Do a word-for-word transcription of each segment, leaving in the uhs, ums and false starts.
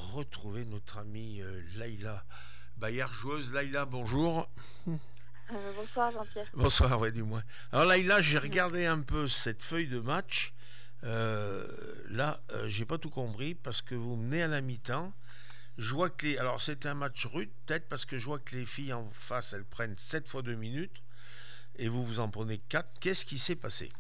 retrouver notre amie euh, Laïla Bayard, joueuse. Laïla, bonjour. Euh, bonsoir Jean-Pierre. Bonsoir, ouais, du moins. Alors Laïla, j'ai regardé un peu cette feuille de match. Euh, là, euh, j'ai pas tout compris parce que vous menez à la mi-temps. Je vois que les. Alors, c'est un match rude, peut-être parce que je vois que les filles en face, elles prennent sept fois deux minutes et vous vous en prenez quatre. Qu'est-ce qui s'est passé?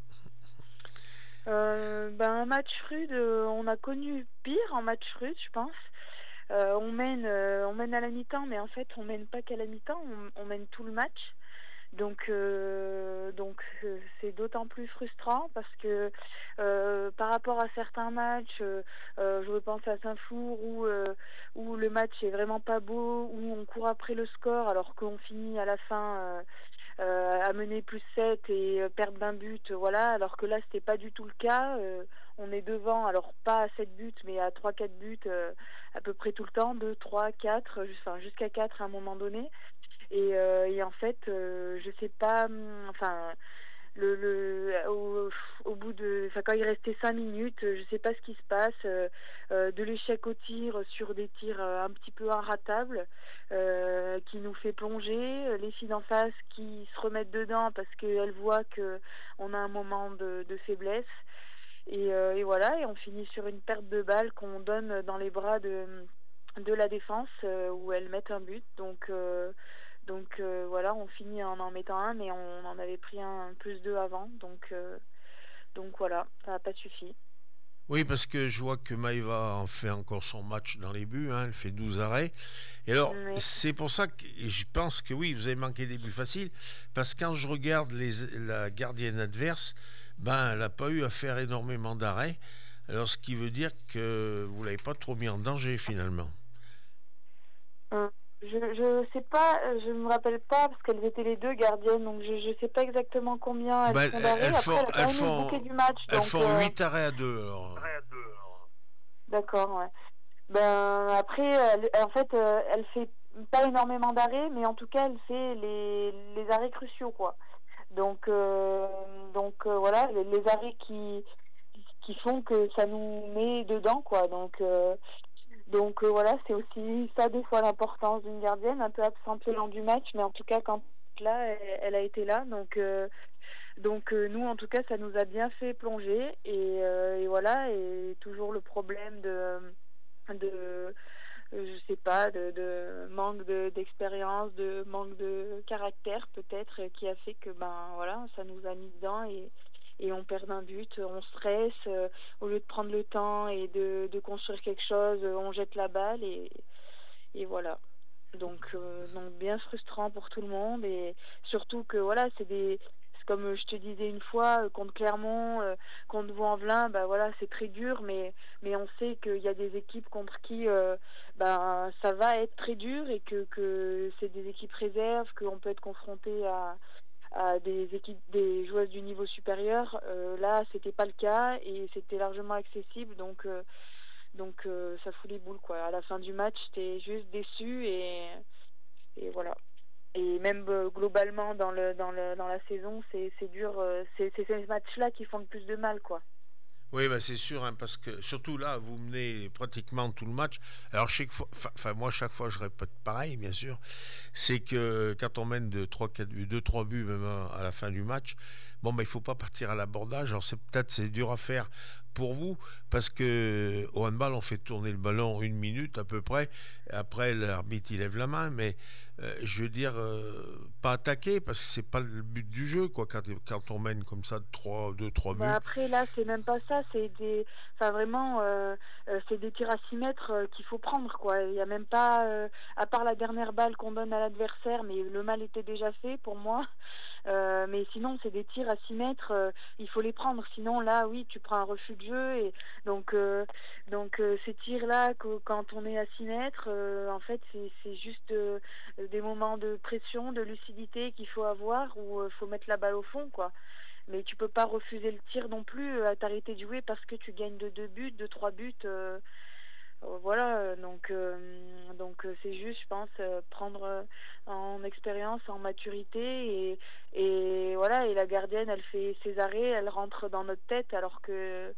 Euh, ben, un match rude, euh, on a connu pire en match rude, je pense. Euh, on mène, euh, on mène à la mi-temps, mais en fait, on mène pas qu'à la mi-temps, on, on mène tout le match. Donc, euh, donc euh, c'est d'autant plus frustrant parce que euh, par rapport à certains matchs, euh, euh, je repense à Saint-Flour où euh, où le match est vraiment pas beau, où on court après le score alors qu'on finit à la fin. Euh, euh, à mener plus sept et euh, perdre d'un but, euh, voilà, alors que là c'était pas du tout le cas. Euh, on est devant, alors pas à sept buts, mais à trois quatre buts euh, à peu près tout le temps, deux trois quatre, enfin jusqu'à quatre à un moment donné. Et, euh, et en fait, euh, je sais pas, hum, enfin, le, le au, au bout de, enfin quand il restait cinq minutes, je sais pas ce qui se passe, euh, euh, de l'échec au tir sur des tirs euh, un petit peu inratables, euh, qui nous fait plonger, les filles d'en face qui se remettent dedans parce qu'elles voient que on a un moment de, de faiblesse. Et, euh, et voilà, et on finit sur une perte de balle qu'on donne dans les bras de, de la défense euh, où elles mettent un but. Donc, euh, donc euh, voilà, on finit en en mettant un, mais on en avait pris un plus deux avant. Donc, euh, donc voilà, ça n'a pas suffi. Oui, parce que je vois que Maïva en fait encore son match dans les buts, hein, elle fait douze arrêts. Et alors, Mais, c'est pour ça que je pense que oui, vous avez manqué des buts faciles, parce que quand je regarde les, la gardienne adverse, ben, elle n'a pas eu à faire énormément d'arrêts. Alors, ce qui veut dire que vous l'avez pas trop mis en danger finalement. euh, je je sais pas, euh, je me rappelle pas parce qu'elles étaient les deux gardiennes, donc je je sais pas exactement combien elles Ben, font elles, d'arrêts. elles Après, font, elle a elles quand même eu le bouquet font, du match, elles donc font euh, huit arrêts à deux. Alors. d'accord, ouais. Ben après, elle- en fait, euh, elle fait pas énormément d'arrêts, mais en tout cas, elle fait les, les arrêts cruciaux, quoi. Donc, euh, donc euh, voilà, les, les arrêts qui qui font que ça nous met dedans, quoi. Donc, euh, donc euh, voilà, c'est aussi ça des fois l'importance d'une gardienne, un peu absente le long du match, mais en tout cas quand là, elle, elle a été là, donc euh, donc euh, nous en tout cas, ça nous a bien fait plonger et, euh, et voilà, et toujours le problème de de je sais pas, de, de manque de, d'expérience, de manque de caractère peut-être, qui a fait que ben voilà, ça nous a mis dedans et, et on perd un but, on stresse, euh, au lieu de prendre le temps et de, de construire quelque chose, on jette la balle et, et voilà. Donc, euh, donc bien frustrant pour tout le monde et surtout que voilà, c'est des c'est comme je te disais une fois, euh, contre Clermont, euh, contre Vaux-en-Velin, bah voilà, c'est très dur, mais mais on sait qu'il y a des équipes contre qui euh, ben ça va être très dur et que que c'est des équipes réserves, qu'on peut être confronté à à des équipes, des joueuses du niveau supérieur. Euh, là, c'était pas le cas et c'était largement accessible, donc euh, donc euh, ça fout les boules quoi. À la fin du match, t'es juste déçu et et voilà. Et même euh, globalement dans le dans le dans la saison, c'est c'est dur. Euh, c'est c'est ces matchs-là qui font le plus de mal quoi. Oui, bah c'est sûr, hein, parce que surtout là, vous menez pratiquement tout le match. Alors, chaque fois, enfin, moi, chaque fois, je répète pareil, bien sûr. C'est que quand on mène de trois quatre buts, deux trois buts même à la fin du match, bon, bah, il faut pas partir à l'abordage. Alors, c'est peut-être c'est dur à faire pour vous, parce que au handball, on fait tourner le ballon une minute à peu près. Après, l'arbitre, il lève la main, mais euh, je veux dire, euh, pas attaquer, parce que c'est pas le but du jeu, quoi, quand, quand on mène comme ça de trois deux trois Bah buts. après là c'est même pas ça, c'est des, enfin vraiment euh, euh, c'est des tirs à six mètres euh, qu'il faut prendre quoi. Il y a même pas, euh, à part la dernière balle qu'on donne à l'adversaire, mais le mal était déjà fait pour moi. Euh, mais sinon c'est des tirs à six mètres, euh, il faut les prendre. Sinon là oui tu prends un refus de jeu et donc euh, donc euh, ces tirs là quand on est à six mètres, euh, en fait c'est c'est juste euh, des moments de pression, de lucidité qu'il faut avoir où il faut mettre la balle au fond quoi. Mais tu peux pas refuser le tir non plus, euh, à t'arrêter de jouer parce que tu gagnes de deux buts, de trois buts. Euh, euh, voilà, donc euh, donc euh, c'est juste, je pense, euh, prendre euh, en expérience, en maturité et et voilà. Et la gardienne, elle fait ses arrêts, elle rentre dans notre tête alors que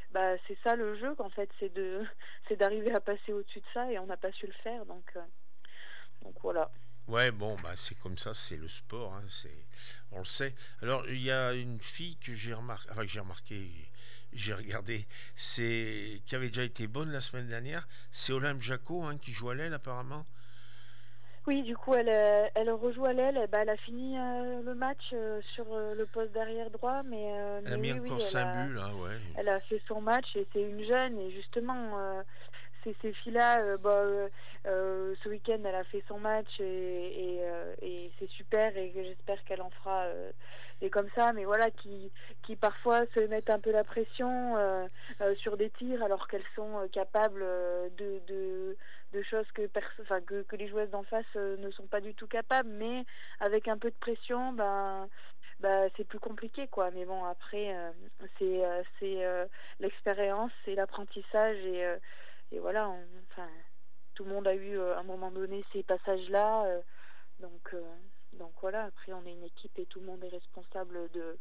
bah, c'est ça le jeu, qu'en fait, c'est de, c'est d'arriver à passer au-dessus de ça et on n'a pas su le faire, donc, euh, donc voilà. Ouais, bon, bah c'est comme ça, c'est le sport, hein, c'est, on le sait. Alors, il y a une fille que j'ai remarqué, enfin que j'ai remarqué, j'ai regardé, c'est qui avait déjà été bonne la semaine dernière, c'est Olympe Jacot, hein, qui joue à l'aile apparemment. Oui, du coup, elle, euh, elle rejoue à l'aile. Eh ben, elle a fini euh, le match euh, sur euh, le poste d'arrière droit, mais, euh, Elle a mais mis oui, oui, encore elle cinq a, buts là, ouais. elle a fait son match et c'est une jeune. Et justement, euh, c'est ces filles-là, euh, bah, euh, euh, ce week-end, elle a fait son match et, et, euh, et c'est super et que j'espère qu'elle en fera euh, des comme ça. Mais voilà, qui, qui parfois se mettent un peu la pression euh, euh, sur des tirs alors qu'elles sont euh, capables euh, de, de, de choses que, perso- enfin, que, que les joueuses d'en face euh, ne sont pas du tout capables. Mais avec un peu de pression, ben, bah, c'est plus compliqué, quoi. Mais bon, après, euh, c'est, euh, c'est euh, l'expérience, c'est l'apprentissage et, euh, et voilà, on- enfin, tout le monde a eu euh, à un moment donné ces passages-là, euh, donc, euh, donc voilà. Après, on est une équipe et tout le monde est responsable de,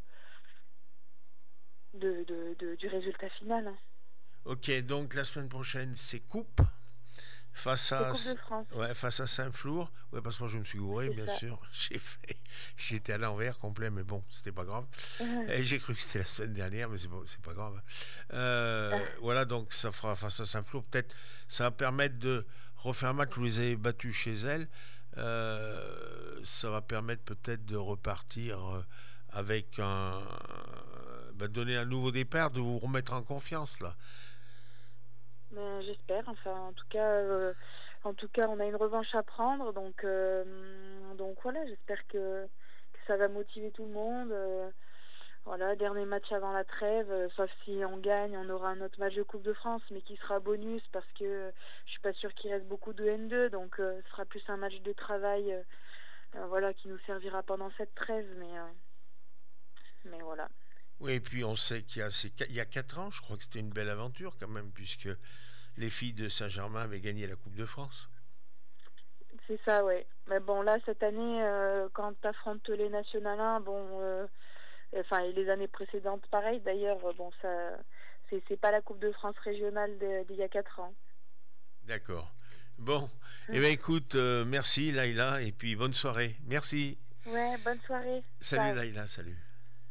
de, de, de- du résultat final, hein. Ok, donc la semaine prochaine c'est coupe face C'est à, Coupe de France, ouais, face à Saint-Flour. Ouais, parce que moi je me suis gouré, c'est bien ça. sûr. J'ai fait, j'étais à l'envers complet, mais bon, c'était pas grave. Et j'ai cru que c'était la semaine dernière, mais c'est pas, c'est pas grave. Euh, voilà, donc ça fera face à Saint-Flour. Peut-être ça va permettre de refaire un match. Vous les avez battus chez elle. Euh, ça va permettre peut-être de repartir euh, avec un. Bah, donner un nouveau départ, de vous remettre en confiance là. Ben, j'espère. Enfin, en tout cas, euh, en tout cas, on a une revanche à prendre, donc, euh, donc voilà. J'espère que, que ça va motiver tout le monde. euh, Voilà, dernier match avant la trêve, euh, sauf si on gagne, on aura un autre match de Coupe de France, mais qui sera bonus parce que euh, je suis pas sûre qu'il reste beaucoup de N deux, donc euh, ce sera plus un match de travail, euh, euh, voilà, qui nous servira pendant cette trêve, mais, euh, mais voilà. Oui, et puis on sait qu'il y a, ces il y a quatre ans, je crois que c'était une belle aventure quand même, puisque les filles de Saint-Germain avaient gagné la Coupe de France. C'est ça, ouais. Mais bon, là, cette année, euh, quand t'affrontes les National un, bon, euh, enfin, et les années précédentes, pareil, d'ailleurs, euh, bon, ça, c'est c'est pas la Coupe de France régionale de- d'il y a quatre ans. D'accord. Bon, eh bien écoute, euh, merci Laïla, et puis bonne soirée. Merci. Ouais, bonne soirée. Salut Ciao. Laïla, salut.